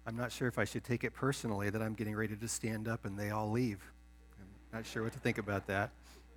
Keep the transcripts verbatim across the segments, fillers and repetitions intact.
I'm not sure if I should take it personally that I'm getting ready to stand up and they all leave. I'm not sure what to think about that.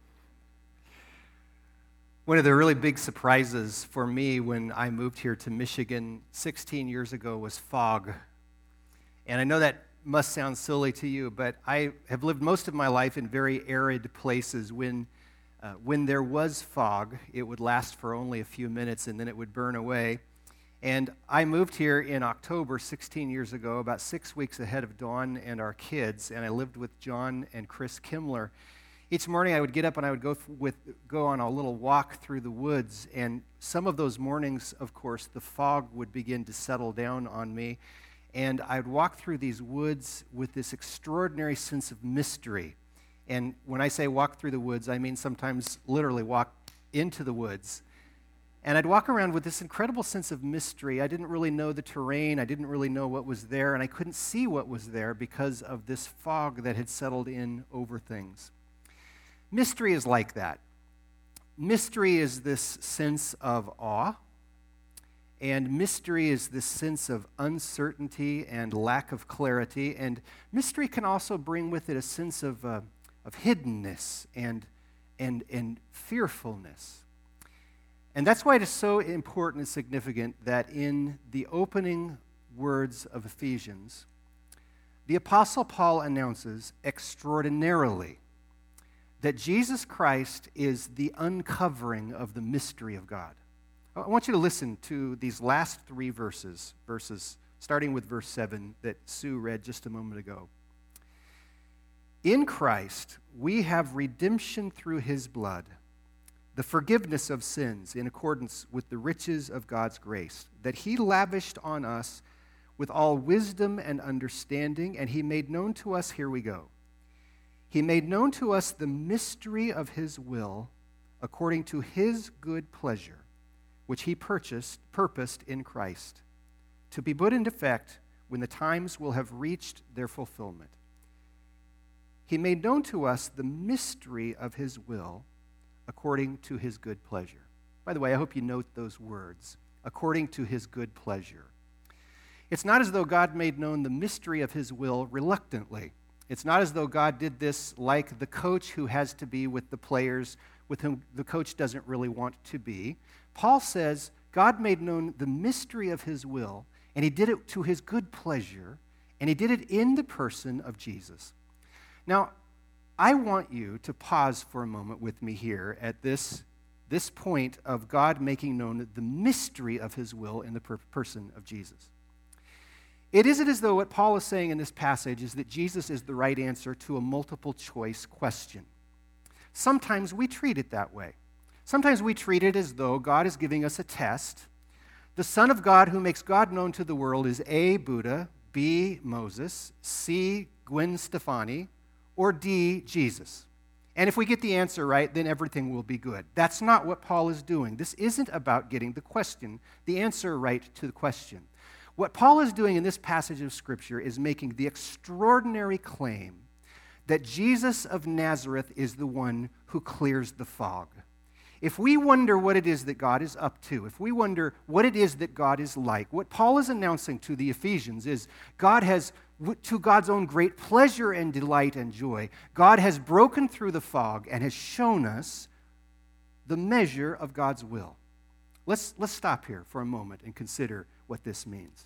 One of the really big surprises for me when I moved here to Michigan sixteen years ago was fog. And I know that must sound silly to you, but I have lived most of my life in very arid places. When, uh, when there was fog, it would last for only a few minutes and then it would burn away. And I moved here in October sixteen years ago, about six weeks ahead of Dawn and our kids, and I lived with John and Chris Kimler. Each morning I would get up and I would go with go on a little walk through the woods, and some of those mornings, of course, the fog would begin to settle down on me, and I'd walk through these woods with this extraordinary sense of mystery. And when I say walk through the woods, I mean sometimes literally walk into the woods. And I'd walk around with this incredible sense of mystery. I didn't really know the terrain. I didn't really know what was there, and I couldn't see what was there because of this fog that had settled in over things. Mystery is like that. Mystery is this sense of awe, and mystery is this sense of uncertainty and lack of clarity, and mystery can also bring with it a sense of, uh, of hiddenness and, and, and fearfulness. And that's why it is so important and significant that in the opening words of Ephesians, the Apostle Paul announces extraordinarily that Jesus Christ is the uncovering of the mystery of God. I want you to listen to these last three verses, verses starting with verse seven that Sue read just a moment ago. In Christ, we have redemption through his blood, the forgiveness of sins in accordance with the riches of God's grace, that he lavished on us with all wisdom and understanding, and he made known to us, here we go, he made known to us the mystery of his will according to his good pleasure, which he purchased, purposed in Christ, to be put into effect when the times will have reached their fulfillment. He made known to us the mystery of his will according to his good pleasure. By the way, I hope you note those words, according to his good pleasure. It's not as though God made known the mystery of his will reluctantly. It's not as though God did this like the coach who has to be with the players with whom the coach doesn't really want to be. Paul says God made known the mystery of his will, and he did it to his good pleasure, and he did it in the person of Jesus. Now, I want you to pause for a moment with me here at this, this point of God making known the mystery of his will in the per- person of Jesus. It isn't as though what Paul is saying in this passage is that Jesus is the right answer to a multiple choice question. Sometimes we treat it that way. Sometimes we treat it as though God is giving us a test. The Son of God who makes God known to the world is A, Buddha, B, Moses, C, Gwen Stefani, or D, Jesus. And if we get the answer right, then everything will be good. That's not what Paul is doing. This isn't about getting the question, the answer right to the question. What Paul is doing in this passage of Scripture is making the extraordinary claim that Jesus of Nazareth is the one who clears the fog. If we wonder what it is that God is up to, if we wonder what it is that God is like, what Paul is announcing to the Ephesians is God has, to God's own great pleasure and delight and joy, God has broken through the fog and has shown us the measure of God's will. Let's, let's stop here for a moment and consider what this means.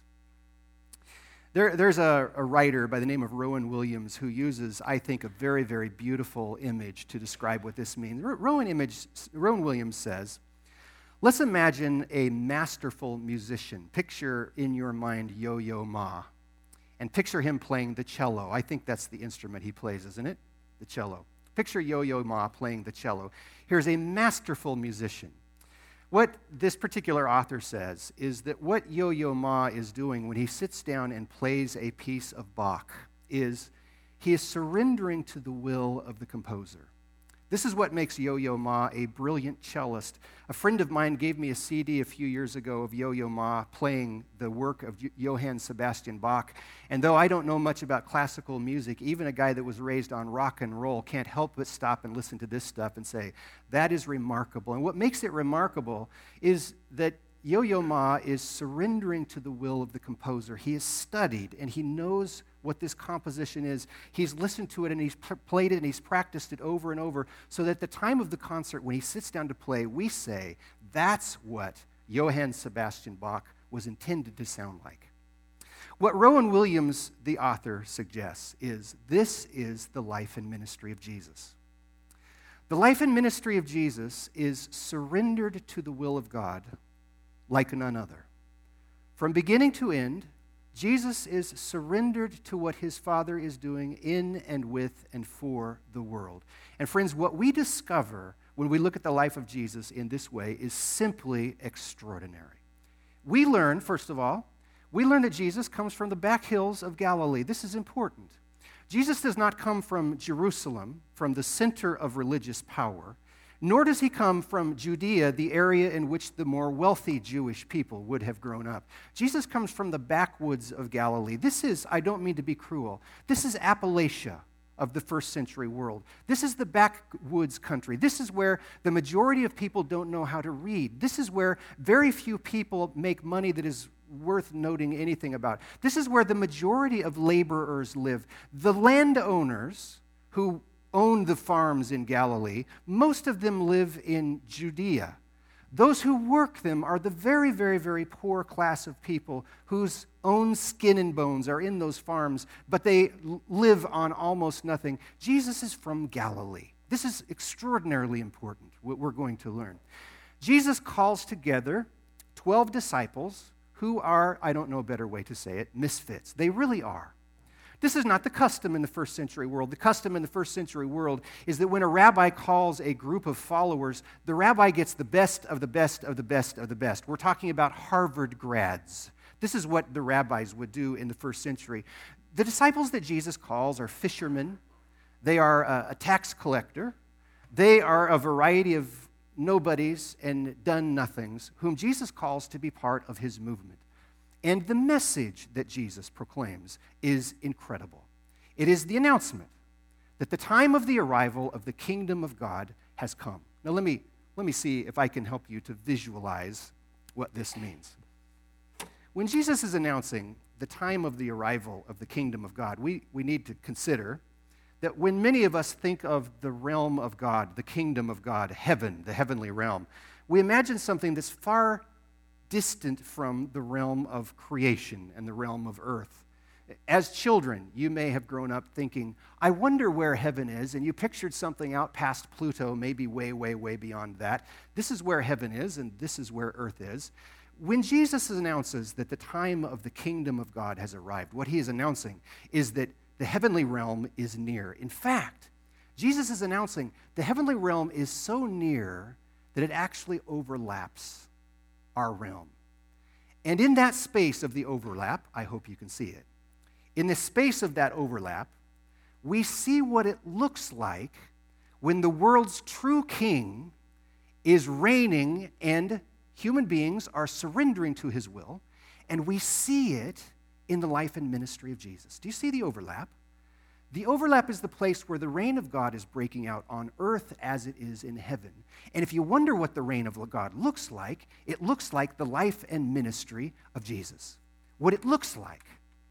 There, there's a, a writer by the name of Rowan Williams who uses, I think, a very, very beautiful image to describe what this means. Rowan, image, Rowan Williams says, let's imagine a masterful musician. Picture in your mind Yo-Yo Ma, and picture him playing the cello. I think that's the instrument he plays, isn't it? The cello. Picture Yo-Yo Ma playing the cello. Here's a masterful musician. What this particular author says is that what Yo-Yo Ma is doing when he sits down and plays a piece of Bach is he is surrendering to the will of the composer. This is what makes Yo-Yo Ma a brilliant cellist. A friend of mine gave me a C D a few years ago of Yo-Yo Ma playing the work of Johann Sebastian Bach. And though I don't know much about classical music, even a guy that was raised on rock and roll can't help but stop and listen to this stuff and say, that is remarkable. And what makes it remarkable is that Yo-Yo Ma is surrendering to the will of the composer. He has studied, and he knows what this composition is. He's listened to it, and he's pl- played it, and he's practiced it over and over, so that at the time of the concert, when he sits down to play, we say, that's what Johann Sebastian Bach was intended to sound like. What Rowan Williams, the author, suggests is this is the life and ministry of Jesus. The life and ministry of Jesus is surrendered to the will of God like none other. From beginning to end, Jesus is surrendered to what his Father is doing in and with and for the world. And friends, what we discover when we look at the life of Jesus in this way is simply extraordinary. We learn, first of all, we learn that Jesus comes from the back hills of Galilee. This is important. Jesus does not come from Jerusalem, from the center of religious power, nor does he come from Judea, the area in which the more wealthy Jewish people would have grown up. Jesus comes from the backwoods of Galilee. This is, I don't mean to be cruel, this is Appalachia of the first century world. This is the backwoods country. This is where the majority of people don't know how to read. This is where very few people make money that is worth noting anything about. This is where the majority of laborers live. The landowners who own the farms in Galilee, most of them live in Judea. Those who work them are the very, very, very poor class of people whose own skin and bones are in those farms, but they live on almost nothing. Jesus is from Galilee. This is extraordinarily important, what we're going to learn. Jesus calls together twelve disciples who are, I don't know a better way to say it, misfits. They really are. This is not the custom in the first century world. The custom in the first century world is that when a rabbi calls a group of followers, the rabbi gets the best of the best of the best of the best. We're talking about Harvard grads. This is what the rabbis would do in the first century. The disciples that Jesus calls are fishermen. They are a, a tax collector. They are a variety of nobodies and done-nothings whom Jesus calls to be part of his movement. And the message that Jesus proclaims is incredible. It is the announcement that the time of the arrival of the kingdom of God has come. Now let me, let me see if I can help you to visualize what this means. When Jesus is announcing the time of the arrival of the kingdom of God, we, we need to consider that when many of us think of the realm of God, the kingdom of God, heaven, the heavenly realm, we imagine something that's far distant from the realm of creation and the realm of earth. As children, you may have grown up thinking, I wonder where heaven is, and you pictured something out past Pluto, maybe way, way, way beyond that. This is where heaven is, and this is where earth is. When Jesus announces that the time of the kingdom of God has arrived, what he is announcing is that the heavenly realm is near. In fact, Jesus is announcing the heavenly realm is so near that it actually overlaps our realm. And in that space of the overlap, I hope you can see it, in the space of that overlap, we see what it looks like when the world's true king is reigning and human beings are surrendering to his will, and we see it in the life and ministry of Jesus. Do you see the overlap? The overlap is the place where the reign of God is breaking out on earth as it is in heaven. And if you wonder what the reign of God looks like, it looks like the life and ministry of Jesus. What it looks like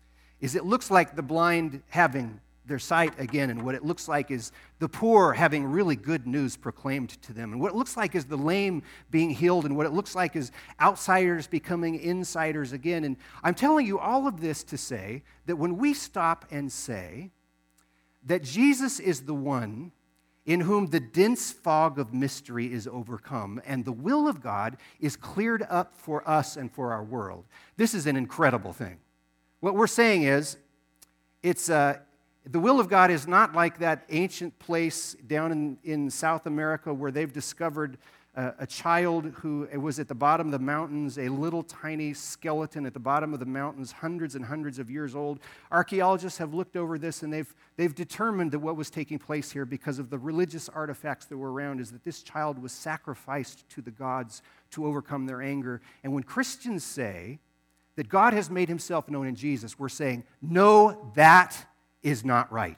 is it looks like the blind having their sight again, and what it looks like is the poor having really good news proclaimed to them. And what it looks like is the lame being healed, and what it looks like is outsiders becoming insiders again. And I'm telling you all of this to say that when we stop and say that Jesus is the one in whom the dense fog of mystery is overcome and the will of God is cleared up for us and for our world, this is an incredible thing. What we're saying is, it's uh, the will of God is not like that ancient place down in, in South America where they've discovered uh, a child who was at the bottom of the mountains, a little tiny skeleton at the bottom of the mountains, hundreds and hundreds of years old. Archaeologists have looked over this, and they've, they've determined that what was taking place here, because of the religious artifacts that were around, is that this child was sacrificed to the gods to overcome their anger. And when Christians say that God has made himself known in Jesus, we're saying, no, that is not right.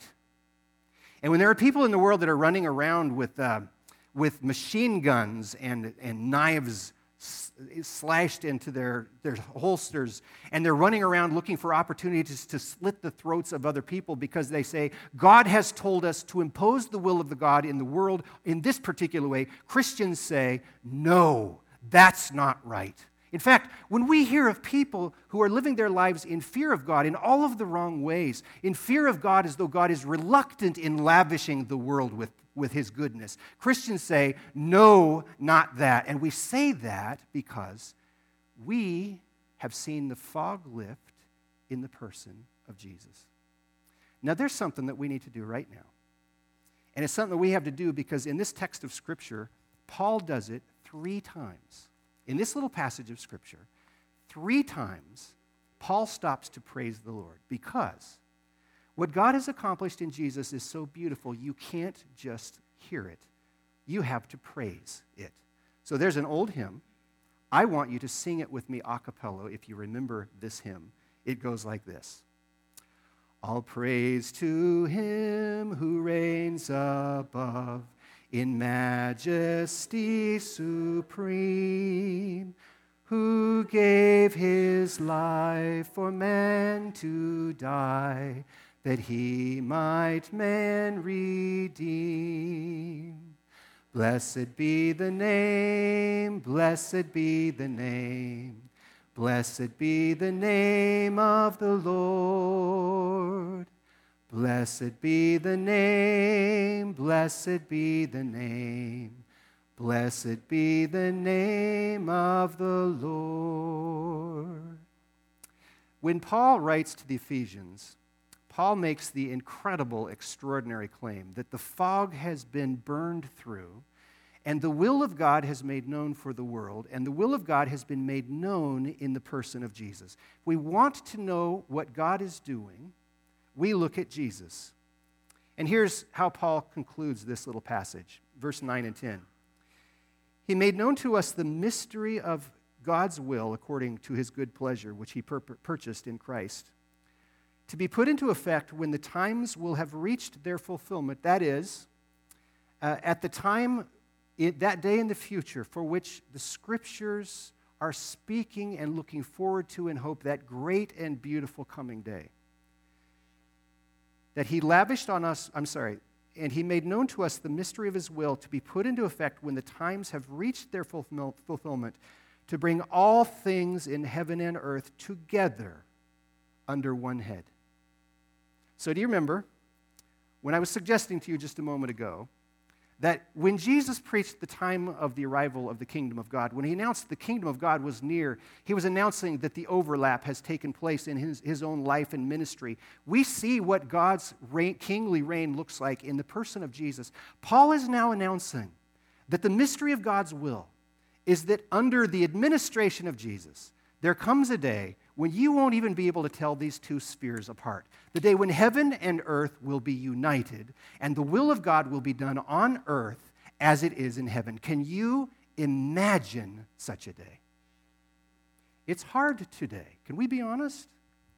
And when there are people in the world that are running around with, uh, with machine guns and, and knives slashed into their, their holsters, and they're running around looking for opportunities to slit the throats of other people because they say, God has told us to impose the will of the God in the world in this particular way. Christians say, no, that's not right. In fact, when we hear of people who are living their lives in fear of God in all of the wrong ways, in fear of God as though God is reluctant in lavishing the world with, with his goodness, Christians say, no, not that. And we say that because we have seen the fog lift in the person of Jesus. Now, there's something that we need to do right now. And it's something that we have to do because in this text of Scripture, Paul does it three times. In this little passage of Scripture, three times, Paul stops to praise the Lord because what God has accomplished in Jesus is so beautiful, you can't just hear it. You have to praise it. So there's an old hymn. I want you to sing it with me a cappella if you remember this hymn. It goes like this. All praise to him who reigns above, in majesty supreme, who gave his life for man to die, that he might man redeem. Blessed be the name, blessed be the name, blessed be the name of the Lord. Blessed be the name, blessed be the name, blessed be the name of the Lord. When Paul writes to the Ephesians, Paul makes the incredible, extraordinary claim that the fog has been burned through, and the will of God has made known for the world, and the will of God has been made known in the person of Jesus. If we want to know what God is doing, we look at Jesus. And here's how Paul concludes this little passage, verse nine and ten. He made known to us the mystery of God's will according to his good pleasure, which he pur- purchased in Christ, to be put into effect when the times will have reached their fulfillment. That is, uh, at the time, it, that day in the future, for which the Scriptures are speaking and looking forward to in hope, that great and beautiful coming day. That he lavished on us, I'm sorry, and he made known to us the mystery of his will to be put into effect when the times have reached their fulfillment, to bring all things in heaven and earth together under one head. So do you remember when I was suggesting to you just a moment ago that when Jesus preached the time of the arrival of the kingdom of God, when he announced the kingdom of God was near, he was announcing that the overlap has taken place in his, his own life and ministry. We see what God's reign, kingly reign looks like in the person of Jesus. Paul is now announcing that the mystery of God's will is that under the administration of Jesus, there comes a day when you won't even be able to tell these two spheres apart. The day when heaven and earth will be united, and the will of God will be done on earth as it is in heaven. Can you imagine such a day? It's hard today. Can we be honest?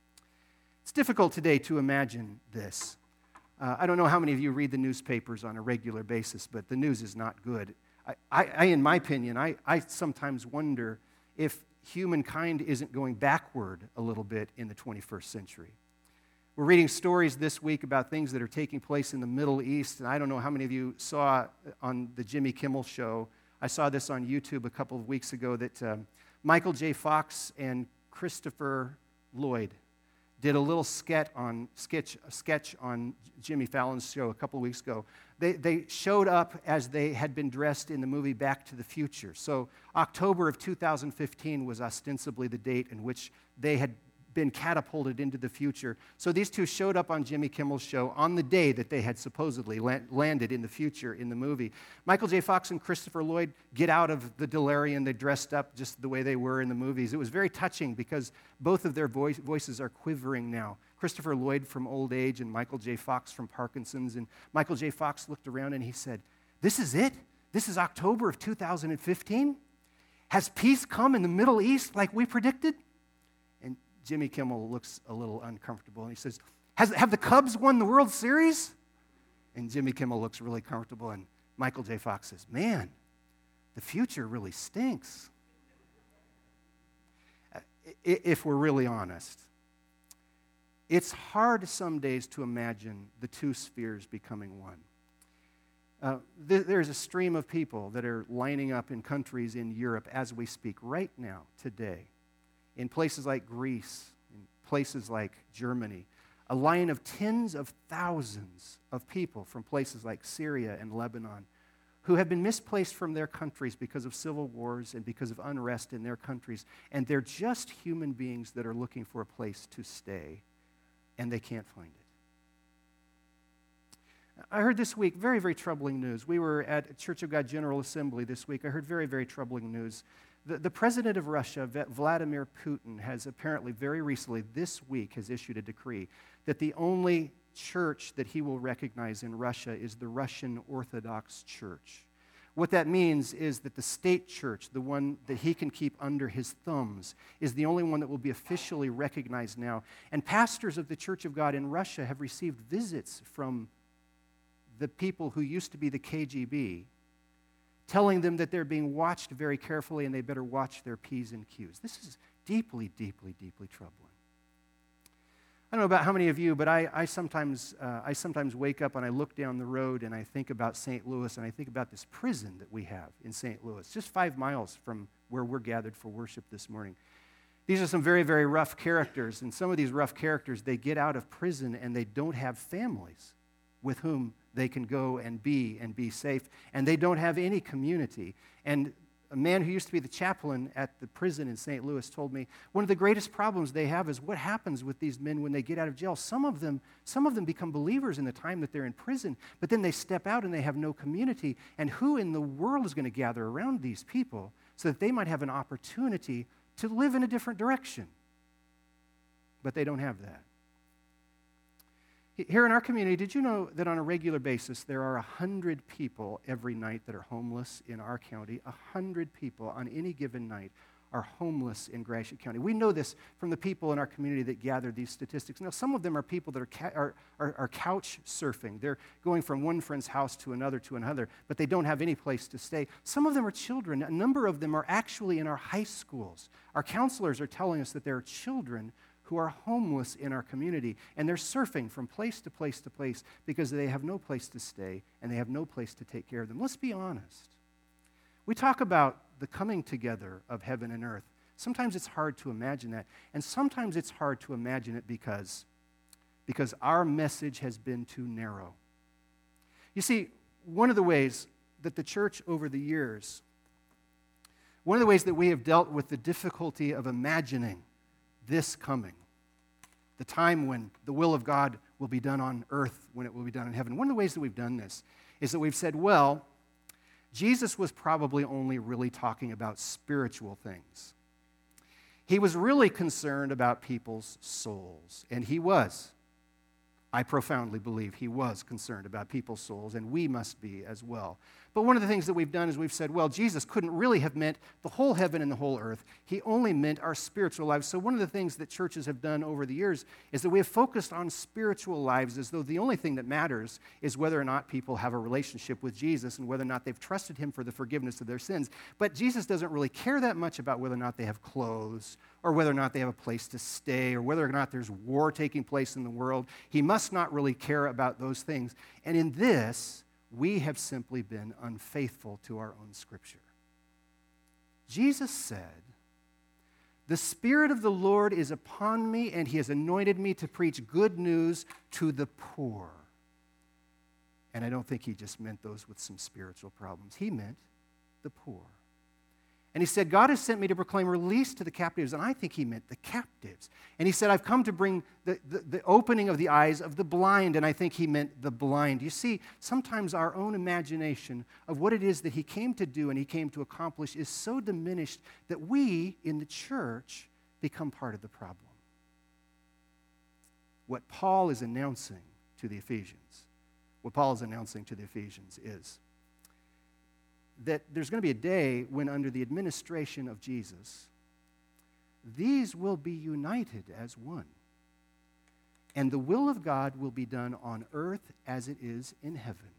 It's difficult today to imagine this. Uh, I don't know how many of you read the newspapers on a regular basis, but the news is not good. I, I, I in my opinion, I, I sometimes wonder if humankind isn't going backward a little bit in the twenty-first century. We're reading stories this week about things that are taking place in the Middle East, and I don't know how many of you saw on the Jimmy Kimmel show. I saw this on YouTube a couple of weeks ago that um, Michael J. Fox and Christopher Lloyd did a little sketch on sketch a sketch on Jimmy Fallon's show a couple of weeks ago. They they showed up as they had been dressed in the movie Back to the Future. So October of two thousand fifteen was ostensibly the date in which they had been catapulted into the future. So these two showed up on Jimmy Kimmel's show on the day that they had supposedly landed in the future in the movie. Michael J. Fox and Christopher Lloyd get out of the DeLorean. They dressed up just the way they were in the movies. It was very touching because both of their voice, voices are quivering now. Christopher Lloyd from old age and Michael J. Fox from Parkinson's. And Michael J. Fox looked around and he said, "This is it? This is October of two thousand fifteen? Has peace come in the Middle East like we predicted?" And Jimmy Kimmel looks a little uncomfortable and he says, Has, have the Cubs won the World Series? And Jimmy Kimmel looks really comfortable and Michael J. Fox says, "Man, the future really stinks." if we're really honest. It's hard some days to imagine the two spheres becoming one. Uh, th- there's a stream of people that are lining up in countries in Europe as we speak right now, today, in places like Greece, in places like Germany, a line of tens of thousands of people from places like Syria and Lebanon who have been misplaced from their countries because of civil wars and because of unrest in their countries. And they're just human beings that are looking for a place to stay, and they can't find it. I heard this week very, very troubling news. We were at Church of God General Assembly this week. I heard very, very troubling news. The, the president of Russia, Vladimir Putin, has apparently very recently, this week, has issued a decree that the only church that he will recognize in Russia is the Russian Orthodox Church. What that means is that the state church, the one that he can keep under his thumbs, is the only one that will be officially recognized now. And pastors of the Church of God in Russia have received visits from the people who used to be the K G B, telling them that they're being watched very carefully and they better watch their P's and Q's. This is deeply, deeply, deeply troubling. I don't know about how many of you, but I, I sometimes uh, I sometimes wake up and I look down the road and I think about Saint Louis and I think about this prison that we have in Saint Louis, just five miles from where we're gathered for worship this morning. These are some very, very rough characters, and some of these rough characters, they get out of prison and they don't have families with whom they can go and be and be safe, and they don't have any community. And a man who used to be the chaplain at the prison in Saint Louis told me one of the greatest problems they have is what happens with these men when they get out of jail. Some of them, some of them become believers in the time that they're in prison, but then they step out and they have no community. And who in the world is going to gather around these people so that they might have an opportunity to live in a different direction? But they don't have that. Here in our community, did you know that on a regular basis there are one hundred people every night that are homeless in our county? one hundred people on any given night are homeless in Gratiot County. We know this from the people in our community that gather these statistics. Now, some of them are people that are, ca- are, are, are couch surfing. They're going from one friend's house to another to another, but they don't have any place to stay. Some of them are children. A number of them are actually in our high schools. Our counselors are telling us that there are children who are homeless in our community, and they're surfing from place to place to place because they have no place to stay and they have no place to take care of them. Let's be honest. We talk about the coming together of heaven and earth. Sometimes it's hard to imagine that, and sometimes it's hard to imagine it because, because our message has been too narrow. You see, one of the ways that the church over the years, one of the ways that we have dealt with the difficulty of imagining this coming, the time when the will of God will be done on earth, when it will be done in heaven. One of the ways that we've done this is that we've said, well, Jesus was probably only really talking about spiritual things. He was really concerned about people's souls, and he was. I profoundly believe he was concerned about people's souls, and we must be as well. But one of the things that we've done is we've said, well, Jesus couldn't really have meant the whole heaven and the whole earth. He only meant our spiritual lives. So one of the things that churches have done over the years is that we have focused on spiritual lives as though the only thing that matters is whether or not people have a relationship with Jesus and whether or not they've trusted him for the forgiveness of their sins. But Jesus doesn't really care that much about whether or not they have clothes or whether or not they have a place to stay or whether or not there's war taking place in the world. He must not really care about those things. And in this, we have simply been unfaithful to our own Scripture. Jesus said, "The Spirit of the Lord is upon me, and he has anointed me to preach good news to the poor." And I don't think he just meant those with some spiritual problems. He meant the poor. And he said, God has sent me to proclaim release to the captives, and I think he meant the captives. And he said, I've come to bring the, the, the opening of the eyes of the blind, and I think he meant the blind. You see, sometimes our own imagination of what it is that he came to do and he came to accomplish is so diminished that we in the church become part of the problem. What Paul is announcing to the Ephesians, what Paul is announcing to the Ephesians is that there's going to be a day when under the administration of Jesus, these will be united as one. And the will of God will be done on earth as it is in heaven.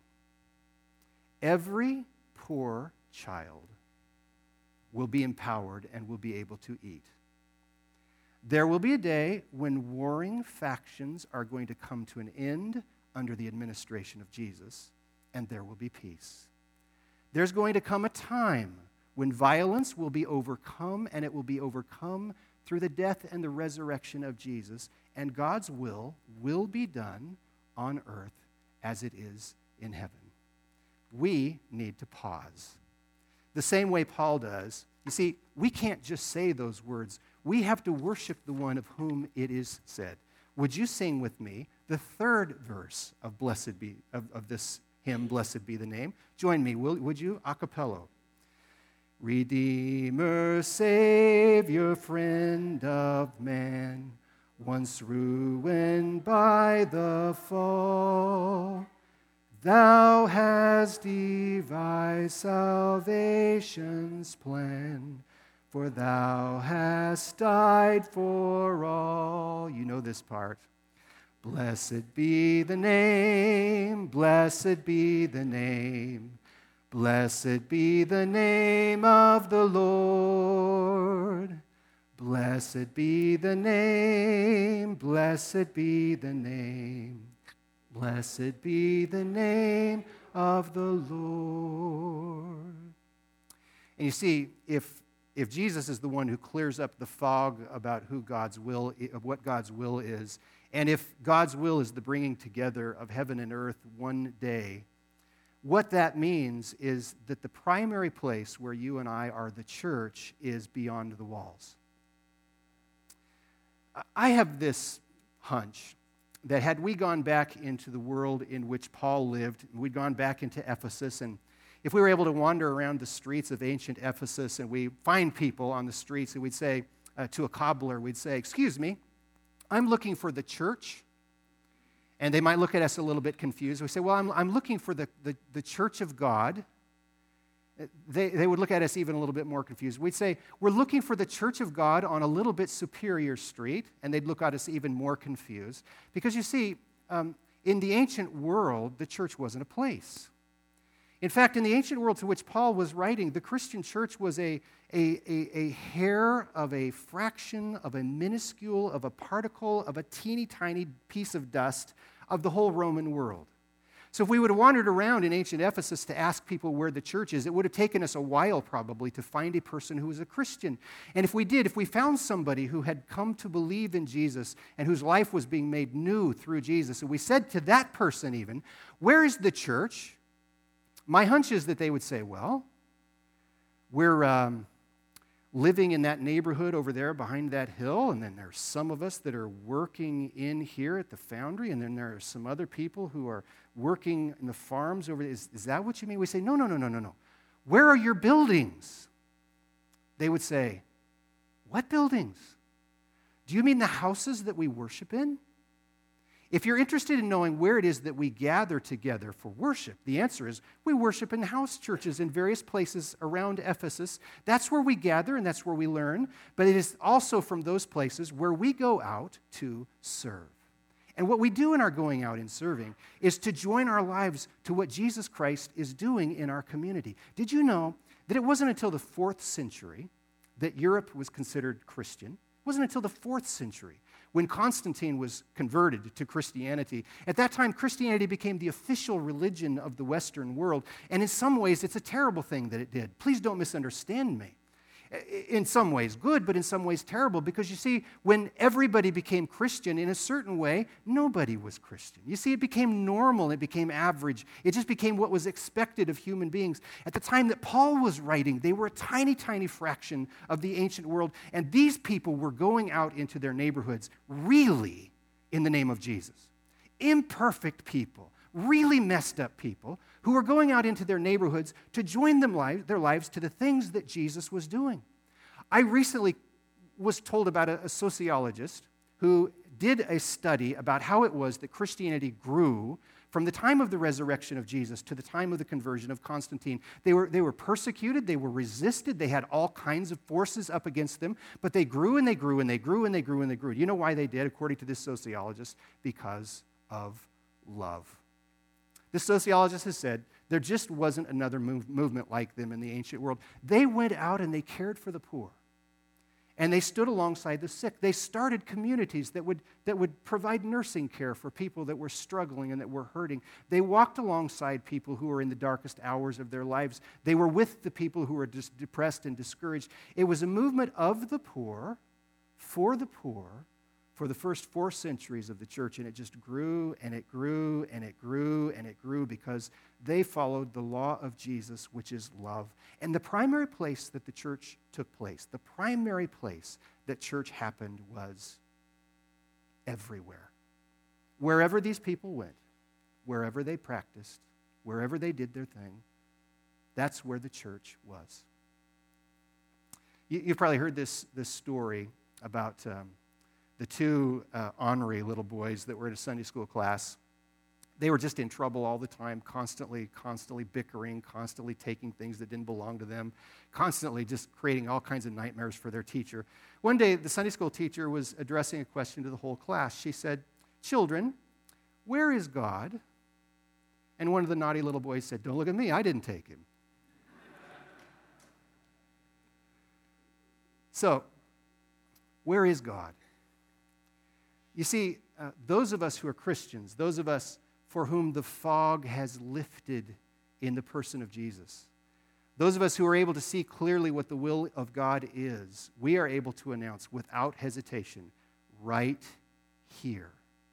Every poor child will be empowered and will be able to eat. There will be a day when warring factions are going to come to an end under the administration of Jesus, and there will be peace. There's going to come a time when violence will be overcome, and it will be overcome through the death and the resurrection of Jesus, and God's will will be done on earth as it is in heaven. We need to pause. The same way Paul does. You see, we can't just say those words. We have to worship the one of whom it is said. Would you sing with me the third verse of Blessed Be of, of this hymn, Blessed Be the Name? Join me, will, would you? A cappella. Redeemer, Savior, friend of man, once ruined by the fall, thou hast devised salvation's plan, for thou hast died for all. You know this part. Blessed be the name, blessed be the name, blessed be the name of the Lord. Blessed be the name, blessed be the name, blessed be the name of the Lord. And you see, if if Jesus is the one who clears up the fog about who God's will, of what God's will is, and if God's will is the bringing together of heaven and earth one day, what that means is that the primary place where you and I are the church is beyond the walls. I have this hunch that had we gone back into the world in which Paul lived, we'd gone back into Ephesus, and if we were able to wander around the streets of ancient Ephesus and we find people on the streets and we'd say uh, to a cobbler, we'd say, excuse me, I'm looking for the church. And they might look at us a little bit confused. We say, well, I'm, I'm looking for the, the, the church of God. They, they would look at us even a little bit more confused. We'd say, we're looking for the church of God on a little bit superior street. And they'd look at us even more confused. Because you see, um, in the ancient world, the church wasn't a place. In fact, in the ancient world to which Paul was writing, the Christian church was a, a, a, a hair of a fraction, of a minuscule, of a particle, of a teeny tiny piece of dust of the whole Roman world. So if we would have wandered around in ancient Ephesus to ask people where the church is, it would have taken us a while probably to find a person who was a Christian. And if we did, if we found somebody who had come to believe in Jesus and whose life was being made new through Jesus, and we said to that person even, where is the church? My hunch is that they would say, well, we're um, living in that neighborhood over there behind that hill, and then there's some of us that are working in here at the foundry, and then there are some other people who are working in the farms over there. Is, is that what you mean? We say, no, no, no, no, no, no. Where are your buildings? They would say, what buildings? Do you mean the houses that we worship in? If you're interested in knowing where it is that we gather together for worship, the answer is we worship in house churches in various places around Ephesus. That's where we gather and that's where we learn. But it is also from those places where we go out to serve. And what we do in our going out and serving is to join our lives to what Jesus Christ is doing in our community. Did you know that it wasn't until the fourth century that Europe was considered Christian? It wasn't until the fourth century when Constantine was converted to Christianity. At that time, Christianity became the official religion of the Western world, and in some ways, it's a terrible thing that it did. Please don't misunderstand me. In some ways good, but in some ways terrible, because you see, when everybody became Christian, in a certain way, nobody was Christian. You see, it became normal, it became average, it just became what was expected of human beings. At the time that Paul was writing, they were a tiny, tiny fraction of the ancient world, and these people were going out into their neighborhoods, really, in the name of Jesus. Imperfect people, really messed up people, who were going out into their neighborhoods to join them li- their lives to the things that Jesus was doing. I recently was told about a, a sociologist who did a study about how it was that Christianity grew from the time of the resurrection of Jesus to the time of the conversion of Constantine. They were, they were persecuted, they were resisted, they had all kinds of forces up against them, but they grew and they grew and they grew and they grew and they grew. You know why they did, according to this sociologist? Because of love. The sociologist has said there just wasn't another move, movement like them in the ancient world. They went out and they cared for the poor. And they stood alongside the sick. They started communities that would, that would provide nursing care for people that were struggling and that were hurting. They walked alongside people who were in the darkest hours of their lives. They were with the people who were just depressed and discouraged. It was a movement of the poor, for the poor, for the first four centuries of the church, and it just grew and it grew and it grew and it grew because they followed the law of Jesus, which is love. And the primary place that the church took place, the primary place that church happened was everywhere. Wherever these people went, wherever they practiced, wherever they did their thing, that's where the church was. You, you've probably heard this, this story about um, the two uh, ornery little boys that were in a Sunday school class. They were just in trouble all the time, constantly, constantly bickering, constantly taking things that didn't belong to them, constantly just creating all kinds of nightmares for their teacher. One day, the Sunday school teacher was addressing a question to the whole class. She said, "Children, where is God?" And one of the naughty little boys said, "Don't look at me, I didn't take him." So, where is God? You see, uh, those of us who are Christians, those of us for whom the fog has lifted in the person of Jesus, those of us who are able to see clearly what the will of God is, we are able to announce without hesitation, right here.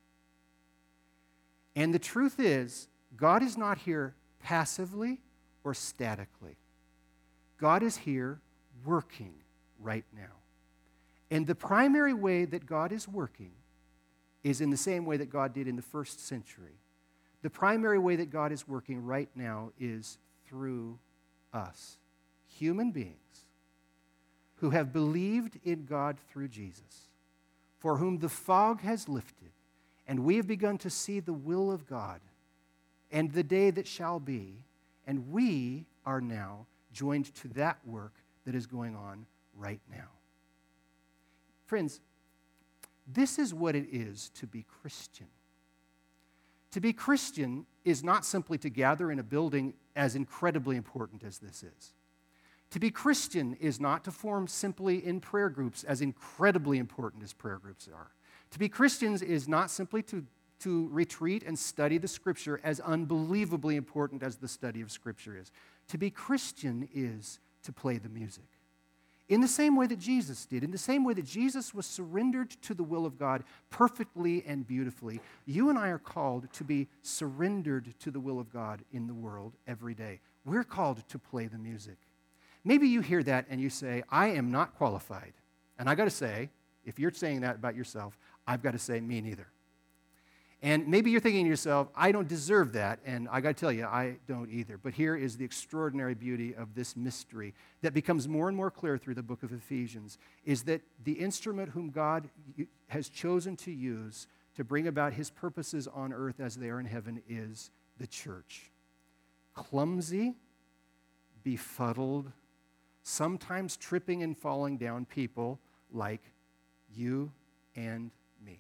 And the truth is, God is not here passively or statically. God is here working right now. And the primary way that God is working is in the same way that God did in the first century. The primary way that God is working right now is through us, human beings who have believed in God through Jesus, for whom the fog has lifted, and we have begun to see the will of God and the day that shall be, and we are now joined to that work that is going on right now. Friends, this is what it is to be Christian. To be Christian is not simply to gather in a building, as incredibly important as this is. To be Christian is not to form simply in prayer groups, as incredibly important as prayer groups are. To be Christians is not simply to, to retreat and study the Scripture, as unbelievably important as the study of Scripture is. To be Christian is to play the music. In the same way that Jesus did, in the same way that Jesus was surrendered to the will of God perfectly and beautifully, you and I are called to be surrendered to the will of God in the world every day. We're called to play the music. Maybe you hear that and you say, "I am not qualified." And I got to say, if you're saying that about yourself, I've got to say, me neither. And maybe you're thinking to yourself, "I don't deserve that," and I got to tell you, I don't either. But here is the extraordinary beauty of this mystery that becomes more and more clear through the book of Ephesians, is that the instrument whom God has chosen to use to bring about his purposes on earth as they are in heaven is the church. Clumsy, befuddled, sometimes tripping and falling down people like you and me.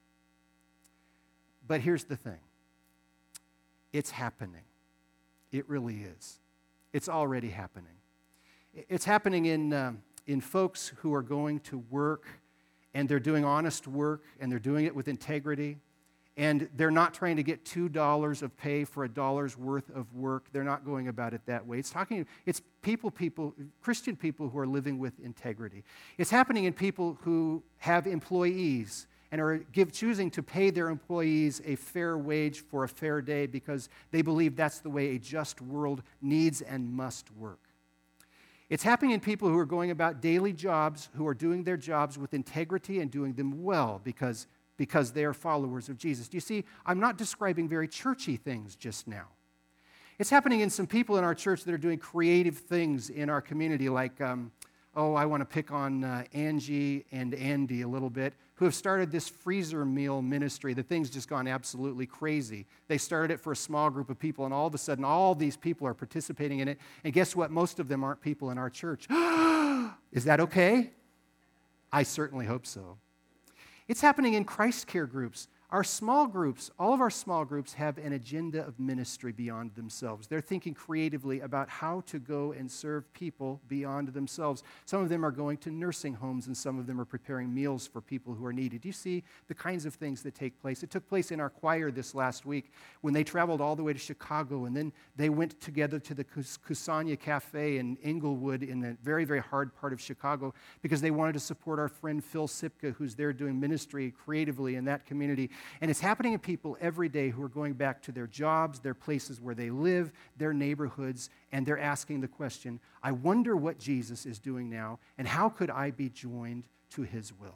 But here's the thing. It's happening. It really is. It's already happening. It's happening in, uh, in folks who are going to work, and they're doing honest work, and they're doing it with integrity, and they're not trying to get two dollars of pay for a dollar's worth of work. They're not going about it that way. It's talking, it's people, people, Christian people who are living with integrity. It's happening in people who have employees and are give, choosing to pay their employees a fair wage for a fair day because they believe that's the way a just world needs and must work. It's happening in people who are going about daily jobs, who are doing their jobs with integrity and doing them well because, because they are followers of Jesus. Do you see, I'm not describing very churchy things just now. It's happening in some people in our church that are doing creative things in our community, like, um, oh, I want to pick on uh, Angie and Andy a little bit, who have started this freezer meal ministry. The thing's just gone absolutely crazy. They started it for a small group of people, and all of a sudden, all these people are participating in it. And guess what? Most of them aren't people in our church. Is that okay? I certainly hope so. It's happening in Christ care groups. Our small groups, all of our small groups have an agenda of ministry beyond themselves. They're thinking creatively about how to go and serve people beyond themselves. Some of them are going to nursing homes, and some of them are preparing meals for people who are needed. Do you see the kinds of things that take place? It took place in our choir this last week when they traveled all the way to Chicago, and then they went together to the Kusanya Cafe in Inglewood in a very, very hard part of Chicago because they wanted to support our friend Phil Sipka, who's there doing ministry creatively in that community. And it's happening to people every day who are going back to their jobs, their places where they live, their neighborhoods, and they're asking the question, I wonder what Jesus is doing now, and how could I be joined to his will?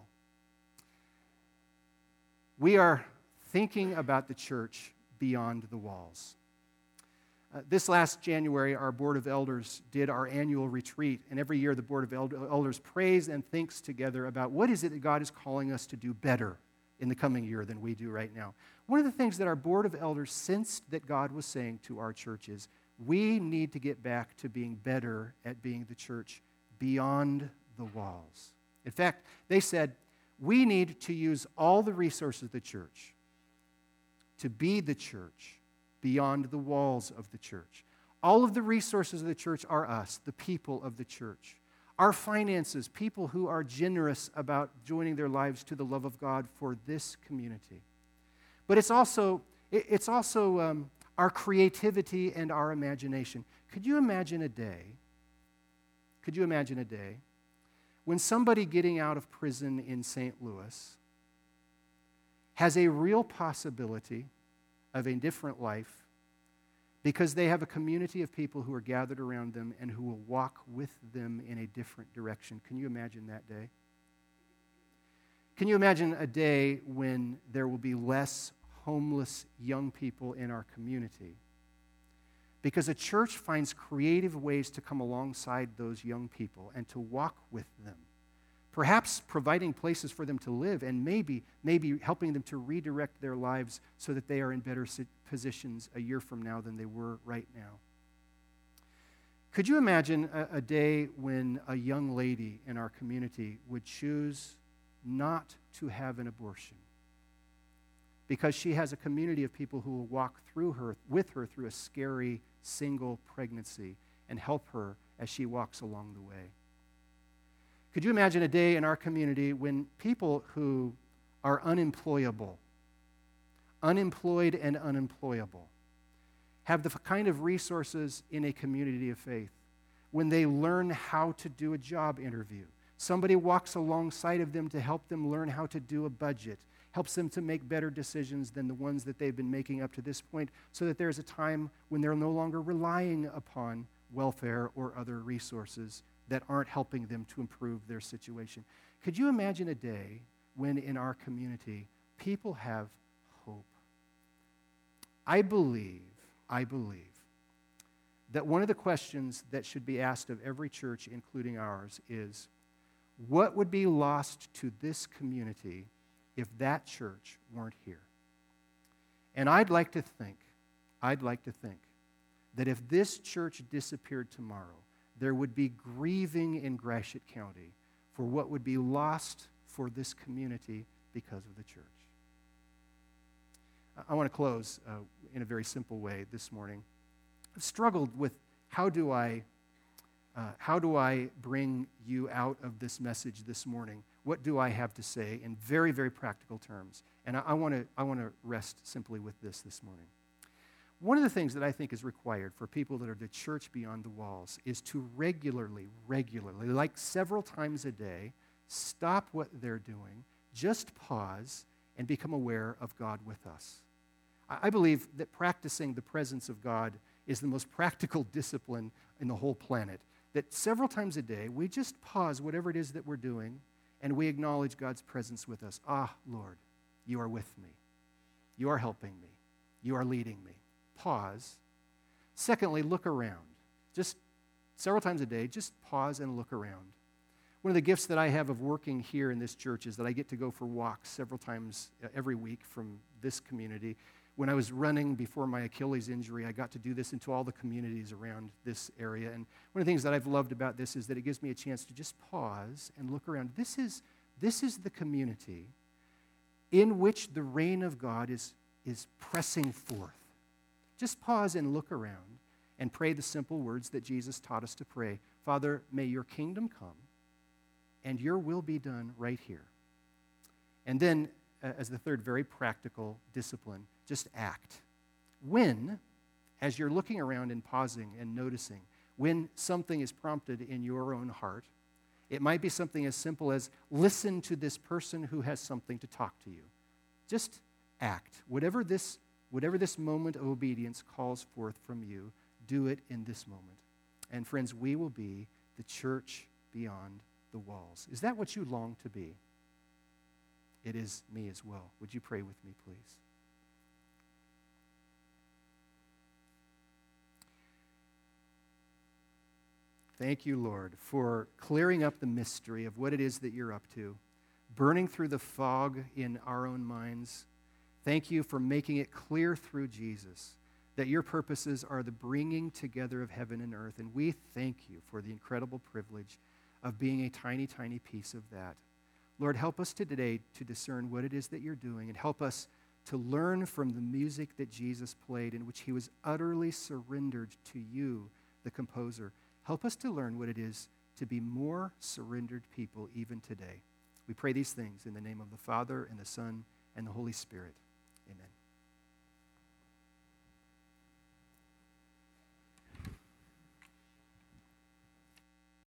We are thinking about the church beyond the walls. Uh, this last January, our Board of Elders did our annual retreat, and every year the Board of Elders prays and thinks together about what is it that God is calling us to do better in the coming year than we do right now. One of the things that our Board of Elders sensed that God was saying to our church is, we need to get back to being better at being the church beyond the walls. In fact, they said, we need to use all the resources of the church to be the church beyond the walls of the church. All of the resources of the church are us, the people of the church. Our finances, people who are generous about joining their lives to the love of God for this community. But it's also, it's also um, our creativity and our imagination. Could you imagine a day, could you imagine a day when somebody getting out of prison in Saint Louis has a real possibility of a different life because they have a community of people who are gathered around them and who will walk with them in a different direction? Can you imagine that day? Can you imagine a day when there will be less homeless young people in our community? Because a church finds creative ways to come alongside those young people and to walk with them. Perhaps providing places for them to live and maybe, maybe helping them to redirect their lives so that they are in better positions a year from now than they were right now. Could you imagine a, a day when a young lady in our community would choose not to have an abortion because she has a community of people who will walk through her, with her through a scary single pregnancy and help her as she walks along the way? Could you imagine a day in our community when people who are unemployable, unemployed and unemployable, have the kind of resources in a community of faith when they learn how to do a job interview? Somebody walks alongside of them to help them learn how to do a budget, helps them to make better decisions than the ones that they've been making up to this point, so that there's a time when they're no longer relying upon welfare or other resources that aren't helping them to improve their situation. Could you imagine a day when in our community people have hope? I believe, I believe that one of the questions that should be asked of every church, including ours, is what would be lost to this community if that church weren't here? And I'd like to think, I'd like to think that if this church disappeared tomorrow, there would be grieving in Gratiot County for what would be lost for this community because of the church. I want to close uh, in a very simple way this morning. I've struggled with how do I, uh, how do I bring you out of this message this morning? What do I have to say in very, very practical terms? And I, I want to I want to rest simply with this this morning. One of the things that I think is required for people that are the church beyond the walls is to regularly, regularly, like several times a day, stop what they're doing, just pause, and become aware of God with us. I believe that practicing the presence of God is the most practical discipline in the whole planet. That several times a day, we just pause whatever it is that we're doing, and we acknowledge God's presence with us. Ah, Lord, you are with me. You are helping me. You are leading me. Pause. Secondly, look around. Just several times a day, just pause and look around. One of the gifts that I have of working here in this church is that I get to go for walks several times every week from this community. When I was running before my Achilles injury, I got to do this into all the communities around this area. And one of the things that I've loved about this is that it gives me a chance to just pause and look around. This is, this is the community in which the reign of God is, is pressing forth. Just pause and look around and pray the simple words that Jesus taught us to pray. Father, may your kingdom come and your will be done right here. And then, uh, as the third very practical discipline, just act. When, as you're looking around and pausing and noticing, when something is prompted in your own heart, it might be something as simple as listen to this person who has something to talk to you. Just act. Whatever this, whatever this moment of obedience calls forth from you, do it in this moment. And friends, we will be the church beyond the walls. Is that what you long to be? It is me as well. Would you pray with me, please? Thank you, Lord, for clearing up the mystery of what it is that you're up to, burning through the fog in our own minds. Thank you for making it clear through Jesus that your purposes are the bringing together of heaven and earth, and we thank you for the incredible privilege of being a tiny, tiny piece of that. Lord, help us today to discern what it is that you're doing, and help us to learn from the music that Jesus played, in which he was utterly surrendered to you, the composer. Help us to learn what it is to be more surrendered people even today. We pray these things in the name of the Father, and the Son, and the Holy Spirit. Amen.